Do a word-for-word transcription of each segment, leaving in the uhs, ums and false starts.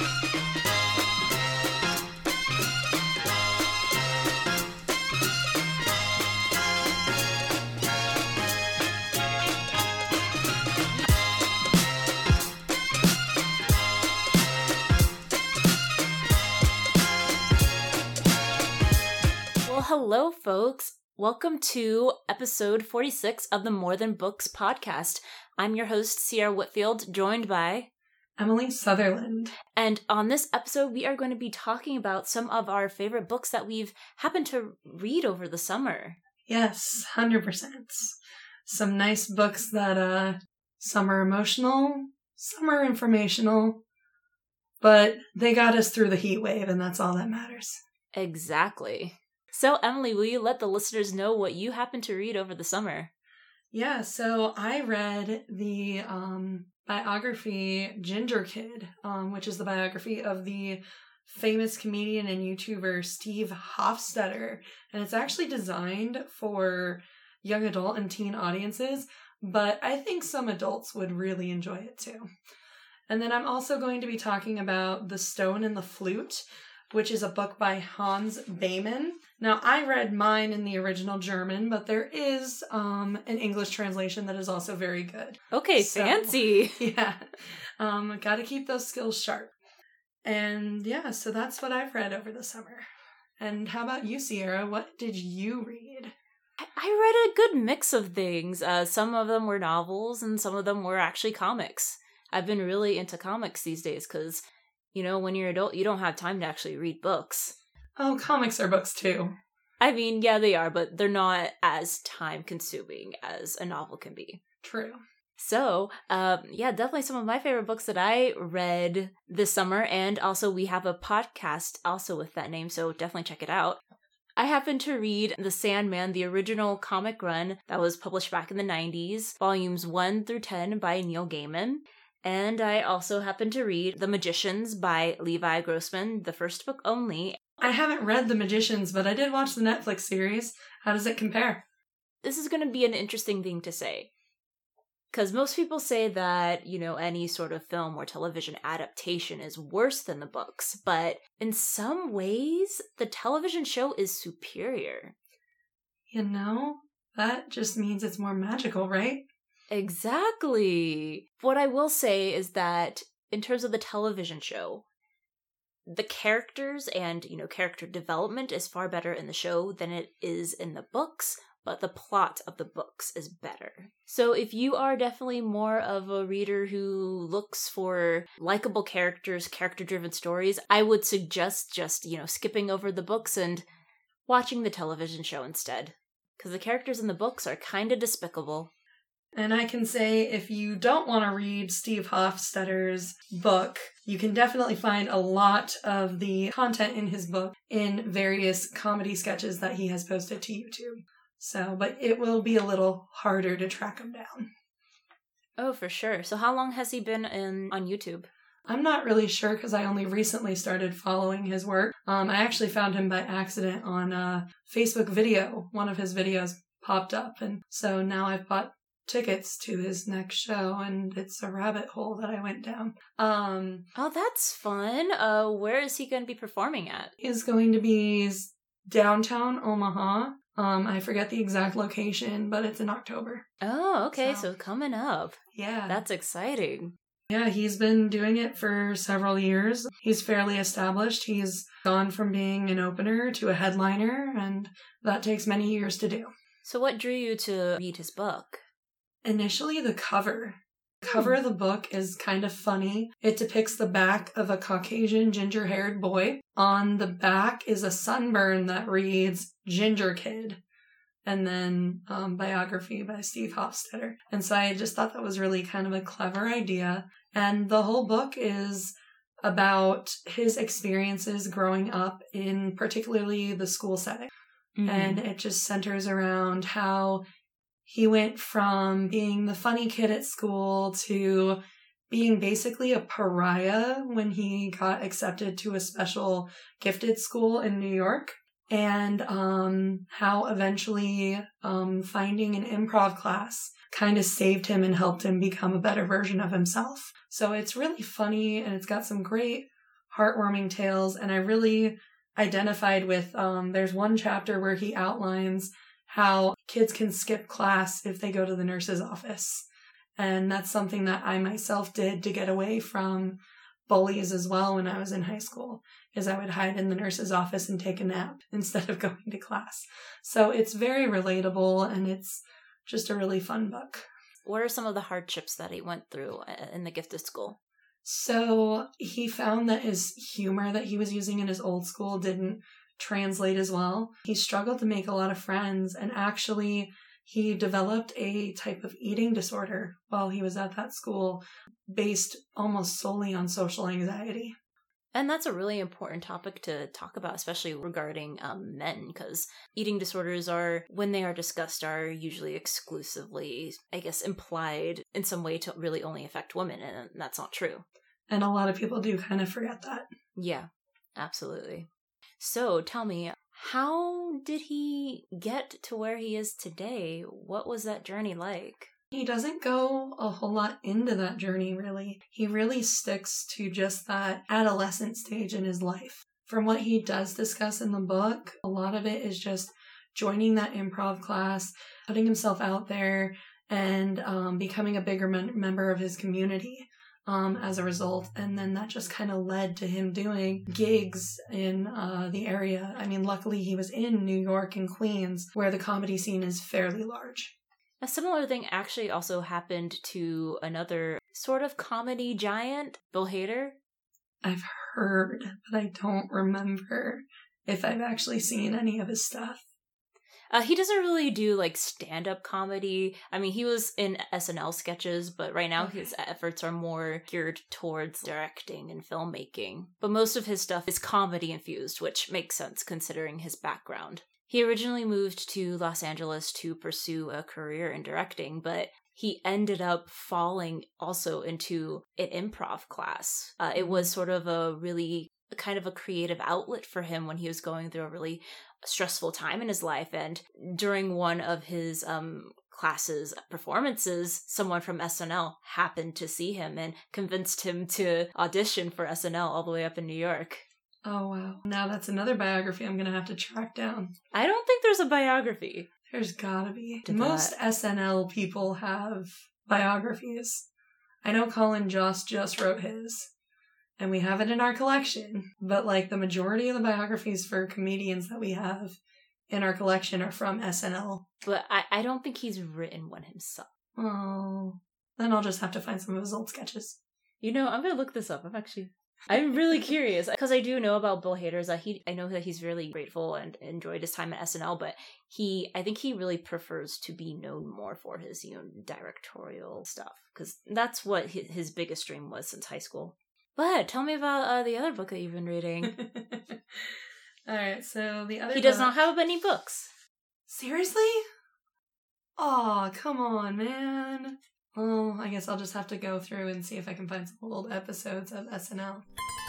Hello, folks. Welcome to episode forty-six of the More Than Books podcast. I'm your host, Sierra Whitfield, joined by Emily Sutherland. And on this episode, we are going to be talking about some of our favorite books that we've happened to read over the summer. Yes, one hundred percent. Some nice books that, uh, some are emotional, some are informational, but they got us through the heat wave, and that's all that matters. Exactly. So, Emily, will you let the listeners know what you happened to read over the summer? Yeah, so I read the um, biography Ginger Kid, um, which is the biography of the famous comedian and YouTuber Steve Hofstetter. And it's actually designed for young adult and teen audiences, but I think some adults would really enjoy it too. And then I'm also going to be talking about The Stone and the Flute, which is a book by Hans Baiman. Now, I read mine in the original German, but there is um, an English translation that is also very good. Okay, so, fancy. Yeah. Um, got to keep those skills sharp. And yeah, so that's what I've read over the summer. And how about you, Sierra? What did you read? I read a good mix of things. Uh, some of them were novels, and some of them were actually comics. I've been really into comics these days because, you know, when you're an adult, you don't have time to actually read books. Oh, comics are books too. I mean, yeah, they are, but they're not as time-consuming as a novel can be. True. So, um, yeah, definitely some of my favorite books that I read this summer, and also we have a podcast also with that name, so definitely check it out. I happened to read The Sandman, the original comic run that was published back in the nineties, volumes one through ten by Neil Gaiman. And I also happened to read The Magicians by Levi Grossman, the first book only. I haven't read The Magicians, but I did watch the Netflix series. How does it compare? This is going to be an interesting thing to say. Because most people say that, you know, any sort of film or television adaptation is worse than the books. But in some ways, the television show is superior. You know, that just means it's more magical, right? Exactly. What I will say is that in terms of the television show, the characters and, you know, character development is far better in the show than it is in the books, but the plot of the books is better. So if you are definitely more of a reader who looks for likable characters, character-driven stories, I would suggest just, you know, skipping over the books and watching the television show instead. Because the characters in the books are kind of despicable. And I can say if you don't want to read Steve Hofstetter's book, you can definitely find a lot of the content in his book in various comedy sketches that he has posted to YouTube. So, but it will be a little harder to track him down. Oh, for sure. So how long has he been in on YouTube? I'm not really sure because I only recently started following his work. Um, I actually found him by accident on a Facebook video. One of his videos popped up, and so now I've bought tickets to his next show, and it's a rabbit hole that I went down. Um, oh, that's fun. Uh, where is he going to be performing at? Is going to be downtown Omaha. Um, I forget the exact location, but it's in October. Oh, okay. So, so coming up. Yeah. That's exciting. Yeah, he's been doing it for several years. He's fairly established. He's gone from being an opener to a headliner, and that takes many years to do. So what drew you to read his book? Initially, the cover. The cover of the book is kind of funny. It depicts the back of a Caucasian ginger-haired boy. On the back is a sunburn that reads Ginger Kid, and then um, biography by Steve Hofstetter. And so I just thought that was really kind of a clever idea. And the whole book is about his experiences growing up in particularly the school setting. Mm-hmm. And it just centers around how he went from being the funny kid at school to being basically a pariah when he got accepted to a special gifted school in New York. And um, how eventually um, finding an improv class kind of saved him and helped him become a better version of himself. So it's really funny, and it's got some great heartwarming tales. And I really identified with, um, there's one chapter where he outlines how kids can skip class if they go to the nurse's office. And that's something that I myself did to get away from bullies as well when I was in high school, is I would hide in the nurse's office and take a nap instead of going to class. So it's very relatable, and it's just a really fun book. What are some of the hardships that he went through in the gifted school? So he found that his humor that he was using in his old school didn't translate as well. He struggled to make a lot of friends, and actually he developed a type of eating disorder while he was at that school based almost solely on social anxiety. And that's a really important topic to talk about, especially regarding um, men, because eating disorders are, when they are discussed, are usually exclusively, I guess, implied in some way to really only affect women, and that's not true. And a lot of people do kind of forget that. Yeah, absolutely. So tell me, how did he get to where he is today? What was that journey like? He doesn't go a whole lot into that journey, really. He really sticks to just that adolescent stage in his life. From what he does discuss in the book, a lot of it is just joining that improv class, putting himself out there, and um, becoming a bigger mem- member of his community. Um, as a result, and then that just kind of led to him doing gigs in uh, the area. I mean, luckily he was in New York and Queens, where the comedy scene is fairly large. A similar thing actually also happened to another sort of comedy giant, Bill Hader. I've heard, but I don't remember if I've actually seen any of his stuff. Uh, he doesn't really do, like, stand-up comedy. I mean, he was in S N L sketches, but right now okay. his efforts are more geared towards directing and filmmaking. But most of his stuff is comedy-infused, which makes sense considering his background. He originally moved to Los Angeles to pursue a career in directing, but he ended up falling also into an improv class. Uh, it was sort of a really kind of a creative outlet for him when he was going through a really stressful time in his life. And during one of his um classes performances, someone from S N L happened to see him and convinced him to audition for S N L all the way up in New York. Oh, wow. Now that's another biography I'm going to have to track down. I don't think there's a biography. There's gotta be. To Most that. S N L people have biographies. I know Colin Jost just wrote his, and we have it in our collection. But, like, the majority of the biographies for comedians that we have in our collection are from S N L. But I, I don't think he's written one himself. Oh, then I'll just have to find some of his old sketches. You know, I'm going to look this up. I'm actually... I'm really curious, because I do know about Bill Hader. That he, I know that he's really grateful and enjoyed his time at S N L, but he, I think he really prefers to be known more for his, you know, directorial stuff, because that's what his, his biggest dream was since high school. But tell me about uh, the other book that you've been reading. All right, so the other He does book... not have any books. Seriously? Aw, come on, man. Well, I guess I'll just have to go through and see if I can find some old episodes of S N L.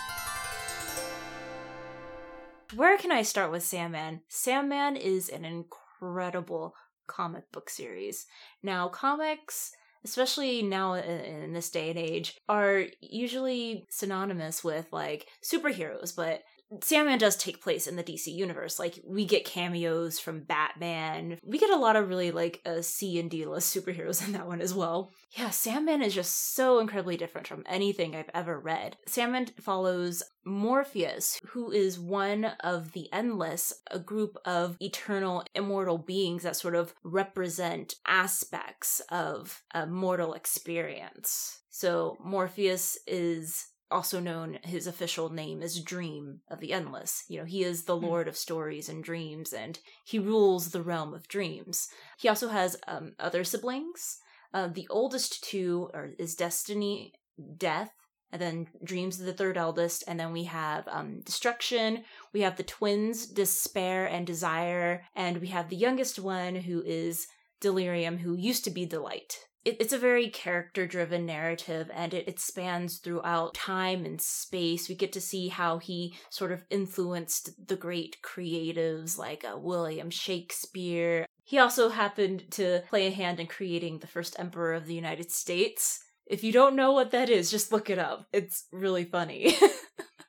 Where can I start with Sandman? Sandman is an incredible comic book series. Now, comics, especially now in this day and age, are usually synonymous with, like, superheroes, but Sandman does take place in the D C universe. Like, we get cameos from Batman. We get a lot of really, like, uh, C and D-list superheroes in that one as well. Yeah, Sandman is just so incredibly different from anything I've ever read. Sandman follows Morpheus, who is one of the Endless, a group of eternal, immortal beings that sort of represent aspects of a mortal experience. So Morpheus is... also known, his official name is Dream of the Endless. You know, he is the Lord of Stories and Dreams, and he rules the realm of dreams. He also has um, other siblings. Uh, the oldest two are is Destiny, Death, and then Dream's the third eldest, and then we have um, Destruction. We have the twins, Despair and Desire, and we have the youngest one, who is Delirium, who used to be Delight. It's a very character-driven narrative, and it, it spans throughout time and space. We get to see how he sort of influenced the great creatives like uh, William Shakespeare. He also happened to play a hand in creating the first emperor of the United States. If you don't know what that is, just look it up. It's really funny.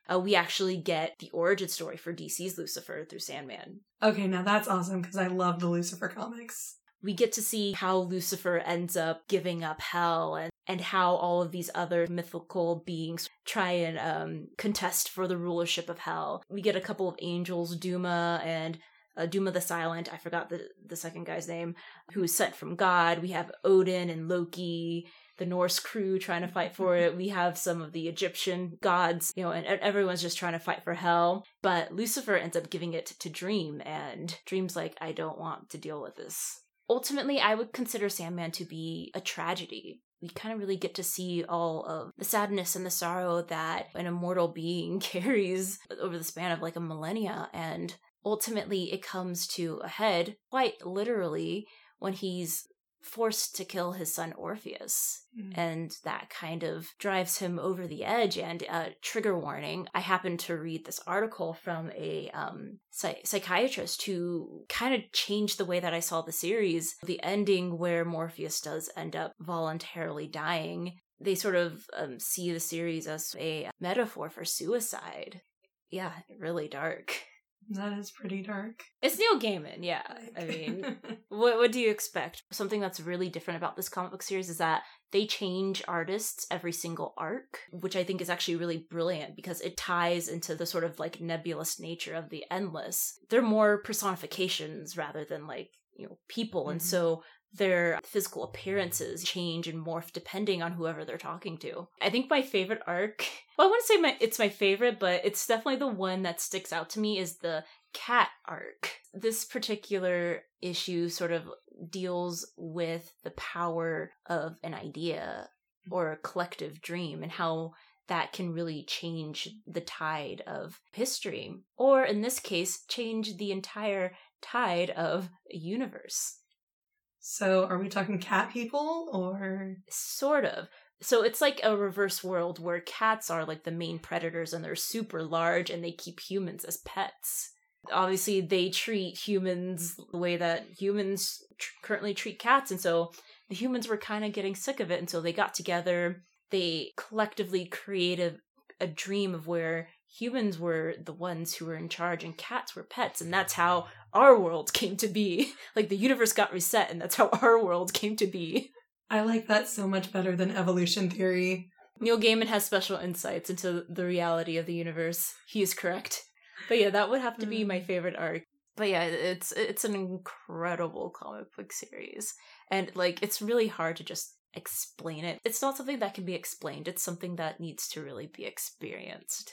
uh, we actually get the origin story for D C's Lucifer through Sandman. Okay, now that's awesome because I love the Lucifer comics. We get to see how Lucifer ends up giving up hell and, and how all of these other mythical beings try and um, contest for the rulership of hell. We get a couple of angels, Duma and uh, Duma the Silent, I forgot the, the second guy's name, who is sent from God. We have Odin and Loki, the Norse crew trying to fight for it. We have some of the Egyptian gods, you know, and everyone's just trying to fight for hell. But Lucifer ends up giving it to Dream, and Dream's like, I don't want to deal with this. Ultimately, I would consider Sandman to be a tragedy. We kind of really get to see all of the sadness and the sorrow that an immortal being carries over the span of like a millennia. And ultimately, it comes to a head, quite literally, when he's forced to kill his son Orpheus. Mm. And that kind of drives him over the edge. And uh, trigger warning, I happened to read this article from a um, psych- psychiatrist who kind of changed the way that I saw the series. The ending where Morpheus does end up voluntarily dying, they sort of um, see the series as a metaphor for suicide. Yeah, really dark. That is pretty dark. It's Neil Gaiman, yeah. I mean, what what do you expect? Something that's really different about this comic book series is that they change artists every single arc, which I think is actually really brilliant because it ties into the sort of like nebulous nature of the Endless. They're more personifications rather than like, you know, people. Mm-hmm. And so their physical appearances change and morph depending on whoever they're talking to. I think my favorite arc, well, I wouldn't say my it's my favorite, but it's definitely the one that sticks out to me is the cat arc. This particular issue sort of deals with the power of an idea or a collective dream and how that can really change the tide of history. Or in this case, change the entire tide of a universe. So are we talking cat people or? Sort of. So it's like a reverse world where cats are like the main predators and they're super large and they keep humans as pets. Obviously, they treat humans the way that humans tr- currently treat cats. And so the humans were kind of getting sick of it. And so they got together. They collectively created a dream of where humans were the ones who were in charge and cats were pets. And that's how our world came to be. Like the universe got reset and that's how our world came to be. I like that so much better than evolution theory. Neil Gaiman has special insights into the reality of the universe. He is correct. But yeah, that would have to be my favorite arc. But yeah, it's it's an incredible comic book series. And like, it's really hard to just explain it. It's not something that can be explained. It's something that needs to really be experienced.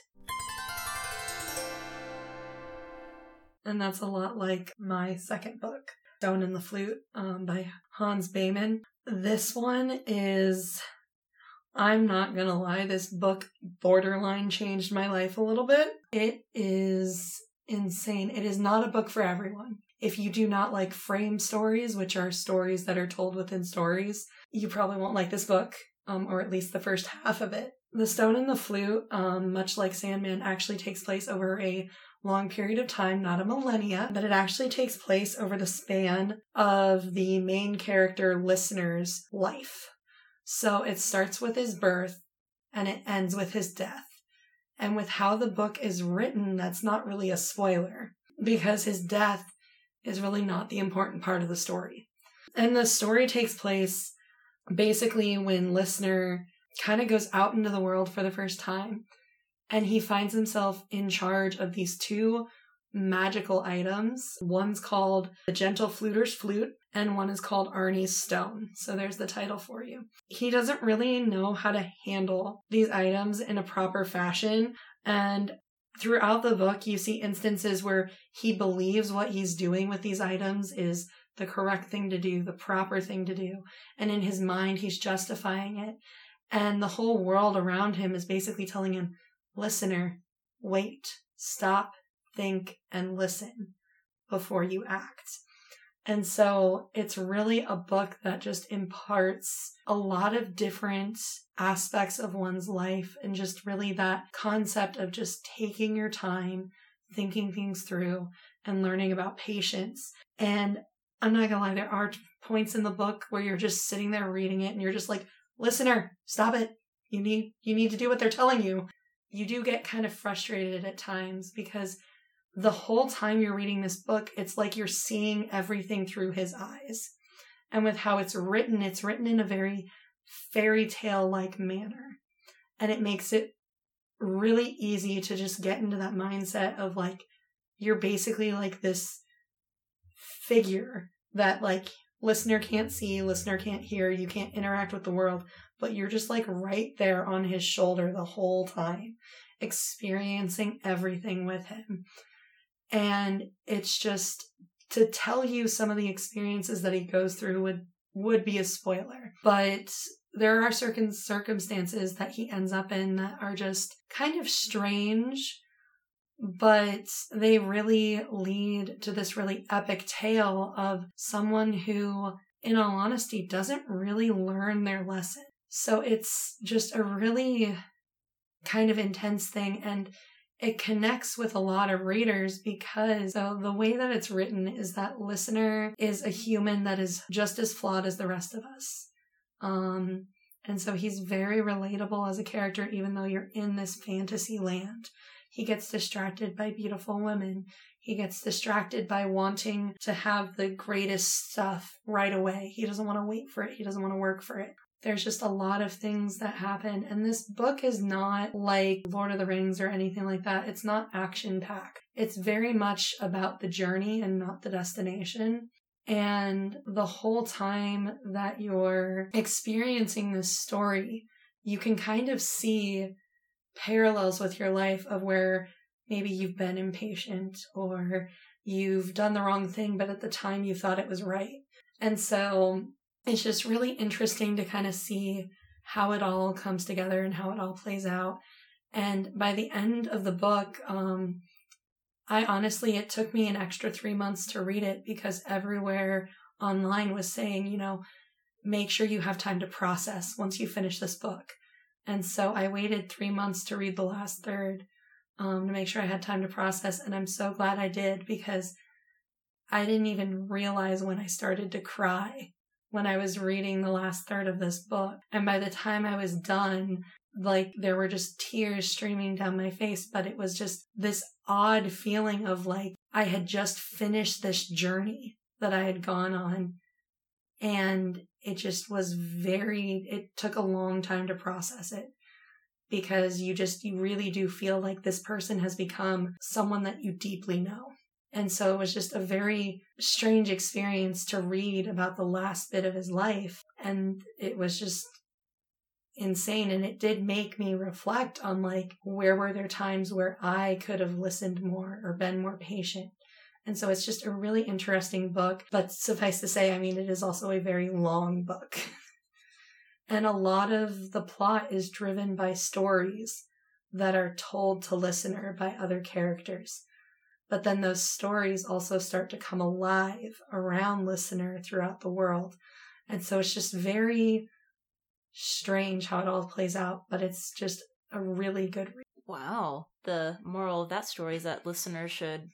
And that's a lot like my second book, Stone and the Flute, um, by Hans Bayman. This one is, I'm not gonna lie, this book borderline changed my life a little bit. It is insane. It is not a book for everyone. If you do not like frame stories, which are stories that are told within stories, you probably won't like this book, um, or at least the first half of it. The Stone and the Flute, um, much like Sandman, actually takes place over a long period of time, not a millennia, but it actually takes place over the span of the main character Listener's life. So it starts with his birth and it ends with his death. And with how the book is written, that's not really a spoiler because his death is really not the important part of the story. And the story takes place basically when Listener kind of goes out into the world for the first time. And he finds himself in charge of these two magical items. One's called the Gentle Fluter's Flute, and one is called Arnie's Stone. So there's the title for you. He doesn't really know how to handle these items in a proper fashion. And throughout the book, you see instances where he believes what he's doing with these items is the correct thing to do, the proper thing to do. And in his mind, he's justifying it. And the whole world around him is basically telling him, Listener, wait, stop, think, and listen before you act. And so it's really a book that just imparts a lot of different aspects of one's life and just really that concept of just taking your time, thinking things through, and learning about patience. And I'm not gonna lie, there are points in the book where you're just sitting there reading it and you're just like, Listener, stop it. You need, you need to do what they're telling you. you do get kind of frustrated at times because the whole time you're reading this book, it's like you're seeing everything through his eyes. And with how it's written, it's written in a very fairy tale-like manner. And it makes it really easy to just get into that mindset of like, you're basically like this figure that like listener can't see, listener can't hear, you can't interact with the world, but you're just like right there on his shoulder the whole time, experiencing everything with him. And it's just, to tell you some of the experiences that he goes through would, would be a spoiler. But there are certain circumstances that he ends up in that are just kind of strange, but they really lead to this really epic tale of someone who, in all honesty, doesn't really learn their lesson. So it's just a really kind of intense thing, and it connects with a lot of readers because so the way that it's written is that listener is a human that is just as flawed as the rest of us. Um, and so he's very relatable as a character, even though you're in this fantasy land. He gets distracted by beautiful women. He gets distracted by wanting to have the greatest stuff right away. He doesn't want to wait for it. He doesn't want to work for it. There's just a lot of things that happen. And this book is not like Lord of the Rings or anything like that. It's not action-packed. It's very much about the journey and not the destination. And the whole time that you're experiencing this story, you can kind of see parallels with your life of where maybe you've been impatient or you've done the wrong thing, but at the time you thought it was right. And so it's just really interesting to kind of see how it all comes together and how it all plays out. And by the end of the book, um, I honestly, it took me an extra three months to read it because everywhere online was saying, you know, make sure you have time to process once you finish this book. And so I waited three months to read the last third um, to make sure I had time to process. And I'm so glad I did because I didn't even realize when I started to cry when I was reading the last third of this book. And by the time I was done, like there were just tears streaming down my face, but it was just this odd feeling of like I had just finished this journey that I had gone on. And it just was very, it took a long time to process it because you just, you really do feel like this person has become someone that you deeply know. And so it was just a very strange experience to read about the last bit of his life. And it was just insane. And it did make me reflect on like, where were there times where I could have listened more or been more patient? And so it's just a really interesting book. But suffice to say, I mean, it is also a very long book. And a lot of the plot is driven by stories that are told to listener by other characters. But then those stories also start to come alive around listener throughout the world. And so it's just very strange how it all plays out, but it's just a really good read. Wow. The moral of that story is that listeners should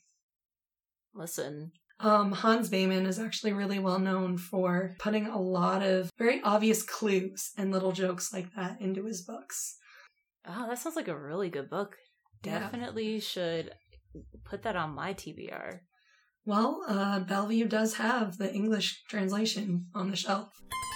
listen. Um, Hans Beiman is actually really well known for putting a lot of very obvious clues and little jokes like that into his books. Oh, that sounds like a really good book. Yeah. Definitely should put that on my T B R. Well, uh, Bellevue does have the English translation on the shelf.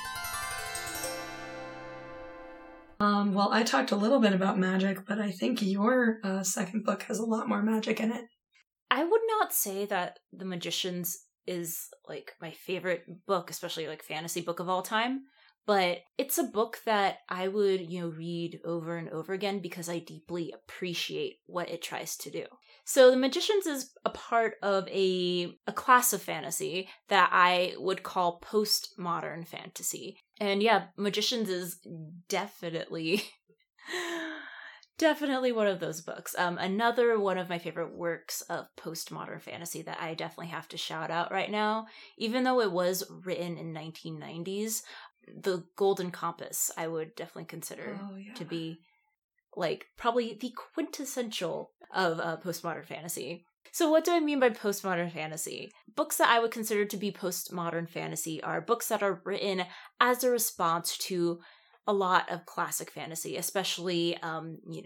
Um, well, I talked a little bit about magic, but I think your uh, second book has a lot more magic in it. I would not say that The Magicians is like my favorite book, especially like fantasy book of all time, but it's a book that I would, you know, read over and over again because I deeply appreciate what it tries to do. So The Magicians is a part of a a class of fantasy that I would call postmodern fantasy. And yeah, Magicians is definitely definitely one of those books. Um, another one of my favorite works of postmodern fantasy that I definitely have to shout out right now, even though it was written in nineteen nineties, The Golden Compass I would definitely consider Oh, yeah. to be like probably the quintessential of uh, postmodern fantasy. So what do I mean by postmodern fantasy? Books that I would consider to be postmodern fantasy are books that are written as a response to a lot of classic fantasy, especially um, you know,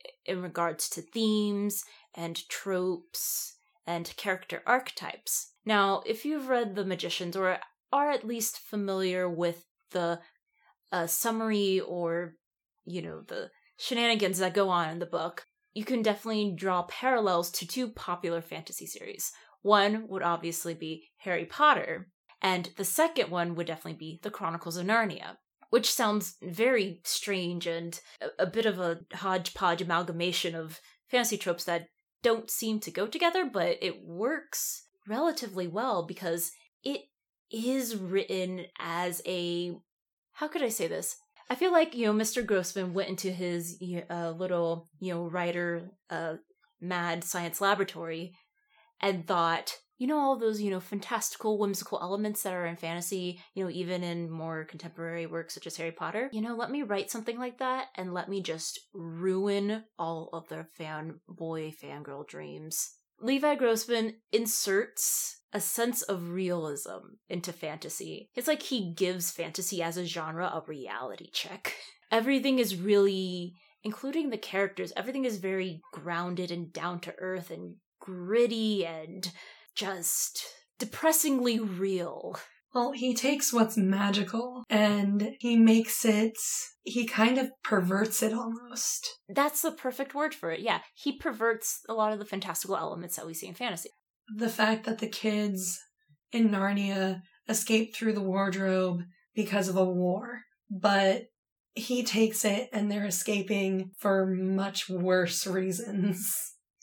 in regards to themes and tropes and character archetypes. Now, if you've read The Magicians or are at least familiar with the uh, summary or, you know, the shenanigans that go on in the book, you can definitely draw parallels to two popular fantasy series. One would obviously be Harry Potter, and the second one would definitely be The Chronicles of Narnia, which sounds very strange and a, a bit of a hodgepodge amalgamation of fantasy tropes that don't seem to go together, but it works relatively well because it is written as a, how could I say this? I feel like, you know, Mister Grossman went into his uh, little, you know, writer uh, mad science laboratory and thought, you know, all those, you know, fantastical, whimsical elements that are in fantasy, you know, even in more contemporary works such as Harry Potter. You know, let me write something like that and let me just ruin all of their fanboy, fangirl dreams. Levi Grossman inserts a sense of realism into fantasy. It's like he gives fantasy as a genre a reality check. Everything is really, including the characters, everything is very grounded and down to earth and gritty and just depressingly real. Well, he takes what's magical and he makes it, he kind of perverts it almost. That's the perfect word for it, yeah. He perverts a lot of the fantastical elements that we see in fantasy. The fact that the kids in Narnia escape through the wardrobe because of a war, but he takes it and they're escaping for much worse reasons.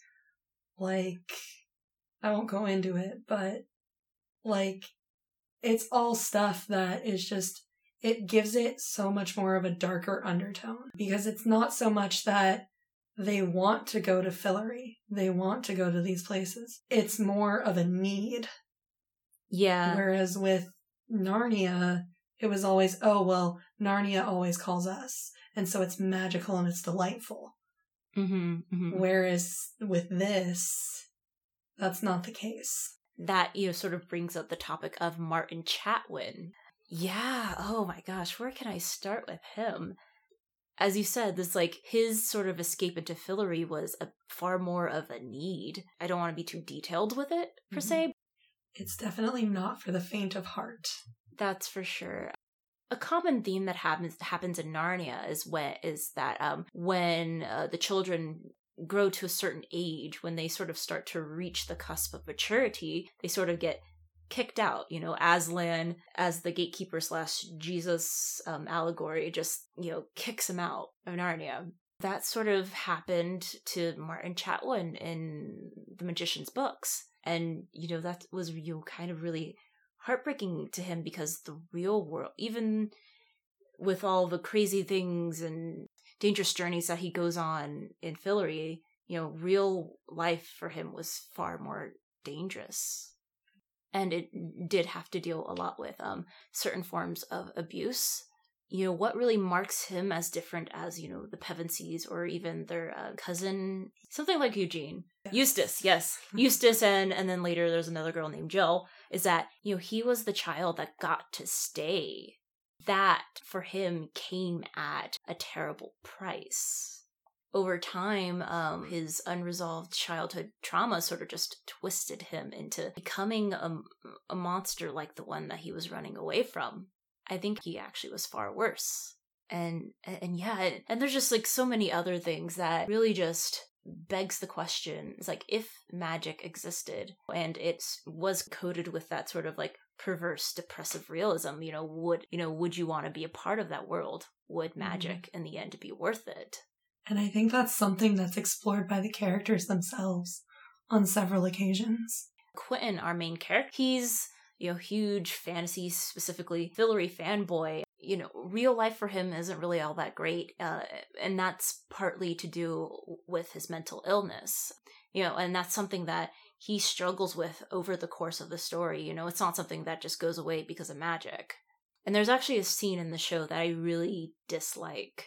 Like, I won't go into it, but like, it's all stuff that is just, it gives it so much more of a darker undertone because it's not so much that they want to go to Fillory. They want to go to these places. It's more of a need. Yeah. Whereas with Narnia, it was always, oh, well, Narnia always calls us. And so it's magical and it's delightful. Mm-hmm, mm-hmm. Whereas with this, that's not the case. That, you know, sort of brings up the topic of Martin Chatwin. Yeah, oh my gosh, where can I start with him? As you said, this, like, his sort of escape into Fillory was a far more of a need. I don't want to be too detailed with it, per Mm-hmm. se. It's definitely not for the faint of heart. That's for sure. A common theme that happens happens in Narnia is when is that um when uh, the children grow to a certain age, when they sort of start to reach the cusp of maturity, they sort of get kicked out. You know, Aslan, as the gatekeeper slash Jesus um, allegory, just, you know, kicks him out of Narnia. That sort of happened to Martin Chatwin in the Magician's books. And, you know, that was, you know, kind of really heartbreaking to him because the real world, even with all the crazy things and dangerous journeys that he goes on in Fillory, you know, real life for him was far more dangerous. And it did have to deal a lot with um, certain forms of abuse. You know, what really marks him as different as, you know, the Pevensies or even their uh, cousin, something like Eugene. Yes. Eustace, yes. Eustace, and, and then later there's another girl named Jill, is that, you know, he was the child that got to stay. That, for him, came at a terrible price. Over time, um, his unresolved childhood trauma sort of just twisted him into becoming a, a monster like the one that he was running away from. I think he actually was far worse. And, and yeah, and there's just like so many other things that really just begs the question. It's like, if magic existed and it was coded with that sort of like perverse, depressive realism, you know, would, you know, would you want to be a part of that world? Would magic mm-hmm. in the end be worth it? And I think that's something that's explored by the characters themselves on several occasions. Quentin, our main character, he's, you know, huge fantasy, specifically Fillory fanboy. You know, real life for him isn't really all that great, uh, and that's partly to do with his mental illness. You know, and that's something that he struggles with over the course of the story. You know, it's not something that just goes away because of magic. And there's actually a scene in the show that I really dislike.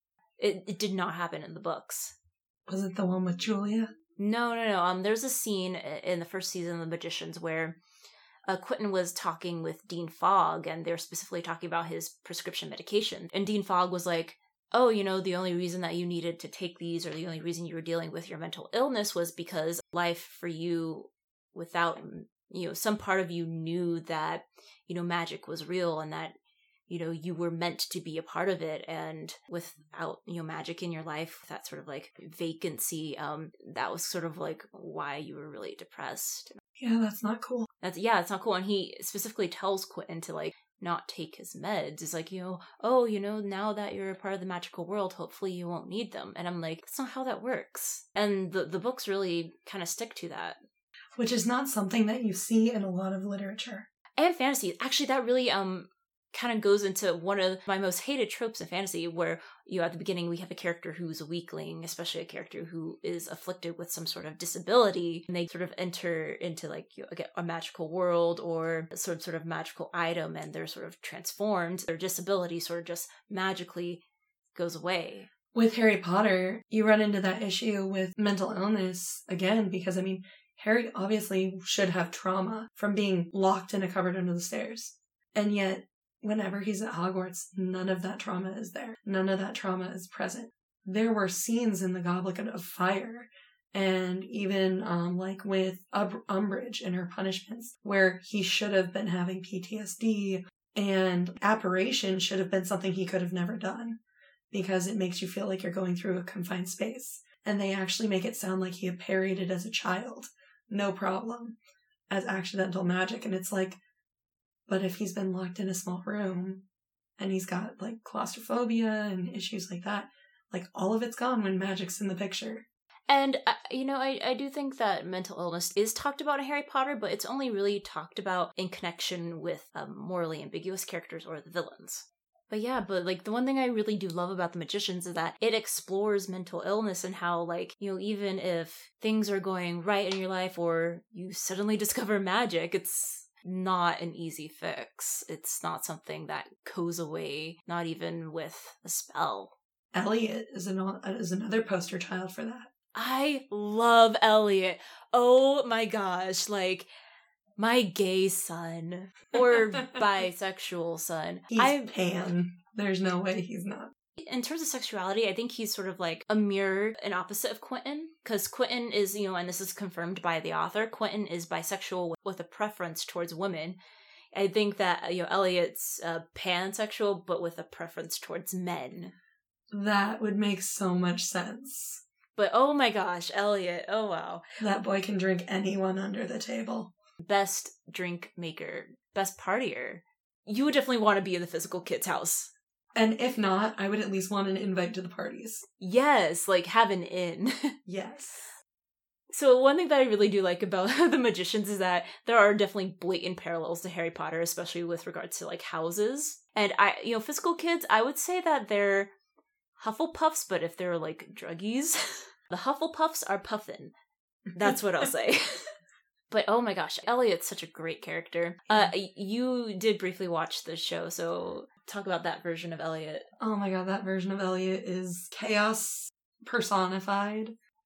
It, it did not happen in the books. Was it the one with Julia? No, no, no. Um, there's a scene in the first season of The Magicians where uh, Quentin was talking with Dean Fogg, and they're specifically talking about his prescription medication. And Dean Fogg was like, oh, you know, the only reason that you needed to take these or the only reason you were dealing with your mental illness was because life for you without, you know, some part of you knew that, you know, magic was real and that, you know, you were meant to be a part of it. And without, you know, magic in your life, that sort of like vacancy, um, that was sort of like why you were really depressed. Yeah, that's not cool. That's, yeah, it's not cool. And he specifically tells Quentin to like not take his meds. It's like, you know, oh, you know, now that you're a part of the magical world, hopefully you won't need them. And I'm like, that's not how that works. And the, the books really kind of stick to that. Which is not something that you see in a lot of literature. And fantasy. Actually, that really, um, kind of goes into one of my most hated tropes in fantasy where, you know, at the beginning we have a character who's a weakling, especially a character who is afflicted with some sort of disability, and they sort of enter into like, you know, a magical world or some sort of magical item and they're sort of transformed. Their disability sort of just magically goes away. With Harry Potter, you run into that issue with mental illness again, because I mean, Harry obviously should have trauma from being locked in a cupboard under the stairs. And yet, whenever he's at Hogwarts, none of that trauma is there. None of that trauma is present. There were scenes in the Goblet of Fire, and even um, like with um- Umbridge in her punishments, where he should have been having P T S D, and apparition should have been something he could have never done, because it makes you feel like you're going through a confined space. And they actually make it sound like he had parried it as a child, no problem, as accidental magic. And it's like, but if he's been locked in a small room and he's got like claustrophobia and issues like that, like all of it's gone when magic's in the picture. And, uh, you know, I, I do think that mental illness is talked about in Harry Potter, but it's only really talked about in connection with um, morally ambiguous characters or the villains. But yeah, but like the one thing I really do love about The Magicians is that it explores mental illness and how, like, you know, even if things are going right in your life or you suddenly discover magic, it's not an easy fix. It's not something that goes away, not even with a spell. Elliot is, an, is another poster child for that. I love Elliot. Oh my gosh, like, my gay son. Or bisexual son. He's I, pan. There's no way he's not. In terms of sexuality, I think he's sort of like a mirror, an opposite of Quentin. Because Quentin is, you know, and this is confirmed by the author, Quentin is bisexual with, with a preference towards women. I think that, you know, Elliot's uh, pansexual, but with a preference towards men. That would make so much sense. But oh my gosh, Elliot, oh wow. That boy can drink anyone under the table. Best drink maker, best partier. You would definitely want to be in the physical kid's house. And if not, I would at least want an invite to the parties. Yes, like have an in. Yes. So one thing that I really do like about The Magicians is that there are definitely blatant parallels to Harry Potter, especially with regards to like houses. And I, you know, physical kids, I would say that they're Hufflepuffs, but if they're like druggies, the Hufflepuffs are puffin'. That's what I'll say. But oh my gosh, Elliot's such a great character. Uh, you did briefly watch the show, so talk about that version of Elliot. Oh my god, that version of Elliot is chaos personified.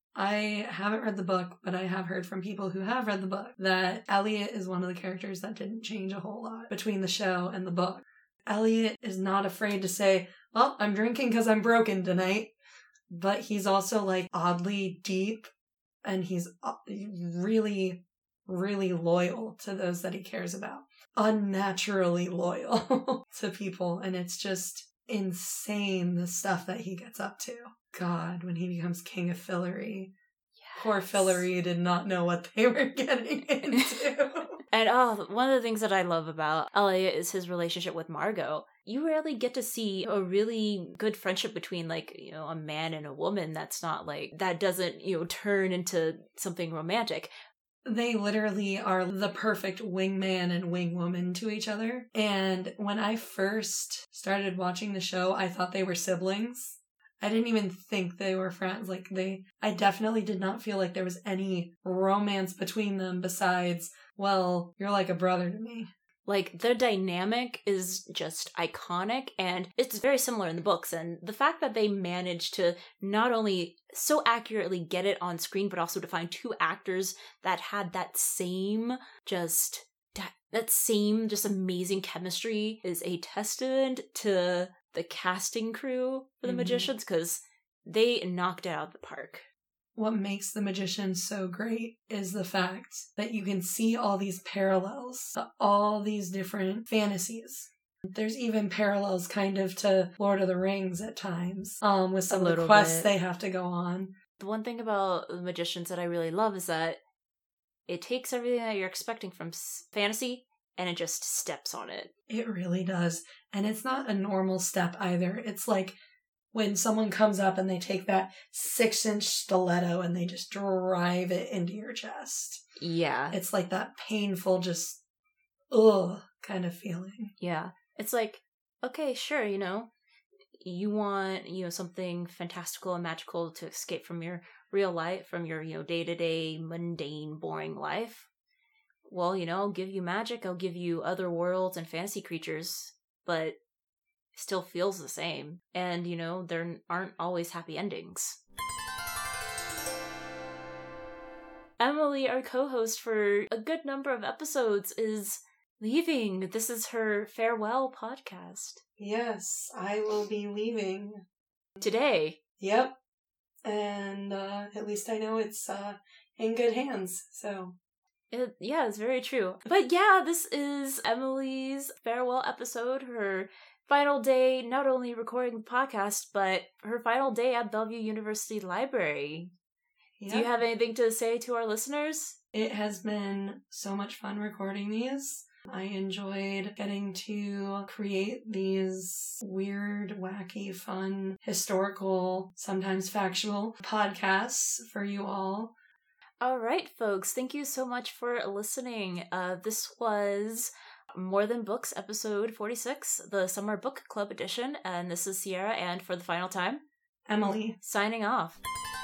I haven't read the book, but I have heard from people who have read the book that Elliot is one of the characters that didn't change a whole lot between the show and the book. Elliot is not afraid to say, well, I'm drinking because I'm broken tonight. But he's also like oddly deep, and he's really, really loyal to those that he cares about. Unnaturally loyal to people. And it's just insane the stuff that he gets up to. God, when he becomes King of Fillory. Yes. Poor Fillory did not know what they were getting into. And oh, one of the things that I love about Elliot is his relationship with Margot. You rarely get to see a really good friendship between, like, you know, a man and a woman that's not like, that doesn't, you know, turn into something romantic. They literally are the perfect wingman and wingwoman to each other. And when I first started watching the show, I thought they were siblings. I didn't even think they were friends. Like, they, I definitely did not feel like there was any romance between them besides, well, you're like a brother to me. Like, the dynamic is just iconic, and it's very similar in the books. And the fact that they managed to not only so accurately get it on screen, but also to find two actors that had that same, just, that, that same, just amazing chemistry is a testament to the casting crew for the Mhm. Magicians, because they knocked it out of the park. What makes The Magicians so great is the fact that you can see all these parallels to all these different fantasies. There's even parallels kind of to Lord of the Rings at times, um, with some A of the little quests bit. they have to go on. The one thing about the Magicians that I really love is that it takes everything that you're expecting from s- fantasy and it just steps on it. It really does. And it's not a normal step either. It's like when someone comes up and they take that six inch stiletto and they just drive it into your chest. Yeah. It's like that painful, just, ugh, kind of feeling. Yeah. It's like, okay, sure, you know, you want, you know, something fantastical and magical to escape from your real life, from your, you know, day-to-day, mundane, boring life. Well, you know, I'll give you magic, I'll give you other worlds and fantasy creatures, but it still feels the same. And, you know, there aren't always happy endings. Emily, our co-host for a good number of episodes, is leaving. This is her farewell podcast. Yes, I will be leaving. Today. Yep. And uh, at least I know it's uh, in good hands, so... It, yeah, it's very true. But yeah, this is Emily's farewell episode, her final day, not only recording the podcast, but her final day at Bellevue University Library. Yep. Do you have anything to say to our listeners? It has been so much fun recording these. I enjoyed getting to create these weird, wacky, fun, historical, sometimes factual podcasts for you all. All right, folks, thank you so much for listening. Uh, this was More Than Books, episode forty-six, the Summer Book Club edition, and this is Sierra, and for the final time, Emily. signing off.